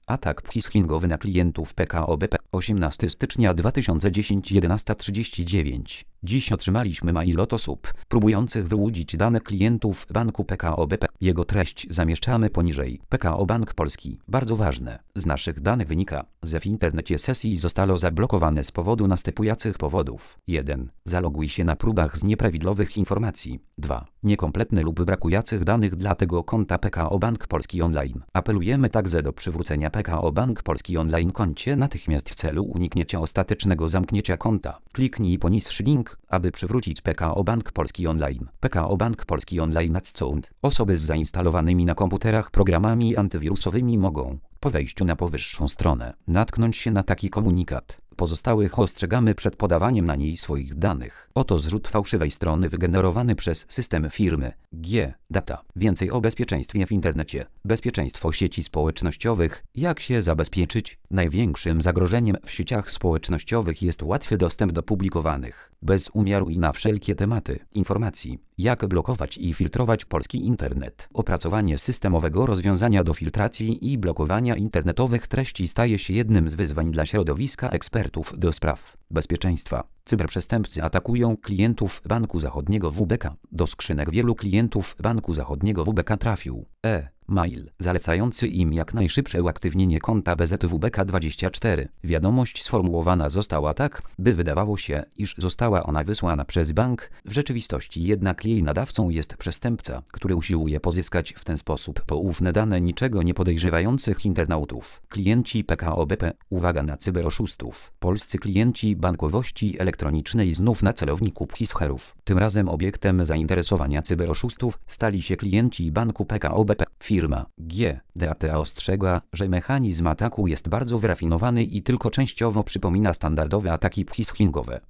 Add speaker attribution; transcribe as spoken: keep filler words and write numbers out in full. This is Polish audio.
Speaker 1: Atak phishingowy na klientów P K O B P. osiemnastego stycznia dwa tysiące dziesiątego jedenasta trzydzieści dziewięć. Dziś otrzymaliśmy mail od osób próbujących wyłudzić dane klientów banku P K O B P. Jego treść zamieszczamy poniżej. P K O Bank Polski. Bardzo ważne. Z naszych danych wynika, że w internecie sesji zostało zablokowane z powodu następujących powodów. jeden. Zaloguj się na próbach z nieprawidłowych informacji. dwa. Niekompletny lub brakujących danych dla tego konta P K O Bank Polski Online. Apelujemy także do przywrócenia P K O Bank Polski Online koncie natychmiast w celu uniknięcia ostatecznego zamknięcia konta. Kliknij poniższy link, aby przywrócić P K O Bank Polski Online. P K O Bank Polski Online Account. Osoby z zainstalowanymi na komputerach programami antywirusowymi mogą, po wejściu na powyższą stronę, natknąć się na taki komunikat. Pozostałych ostrzegamy przed podawaniem na niej swoich danych. Oto zrzut fałszywej strony wygenerowany przez system firmy G Data. Więcej o bezpieczeństwie w internecie. Bezpieczeństwo sieci społecznościowych. Jak się zabezpieczyć? Największym zagrożeniem w sieciach społecznościowych jest łatwy dostęp do publikowanych, bez umiaru i na wszelkie tematy, informacji. Jak blokować i filtrować polski internet? Opracowanie systemowego rozwiązania do filtracji i blokowania internetowych treści staje się jednym z wyzwań dla środowiska ekspertów do spraw bezpieczeństwa. Cyberprzestępcy atakują klientów Banku Zachodniego W B K. Do skrzynek wielu klientów Banku Zachodniego W B K trafił e-mail zalecający im jak najszybsze uaktywnienie konta B Z W B K dwadzieścia cztery. Wiadomość sformułowana została tak, by wydawało się, iż została ona wysłana przez bank. W rzeczywistości jednak jej nadawcą jest przestępca, który usiłuje pozyskać w ten sposób poufne dane niczego nie podejrzewających internautów. Klienci P K O B P. Uwaga na cyberoszustów. Polscy klienci bankowości elektronicznej znów na celowniku phisherów. Tym razem obiektem zainteresowania cyberoszustów stali się klienci banku P K O B P. Firma G Data ostrzega, że mechanizm ataku jest bardzo wyrafinowany i tylko częściowo przypomina standardowe ataki phishingowe.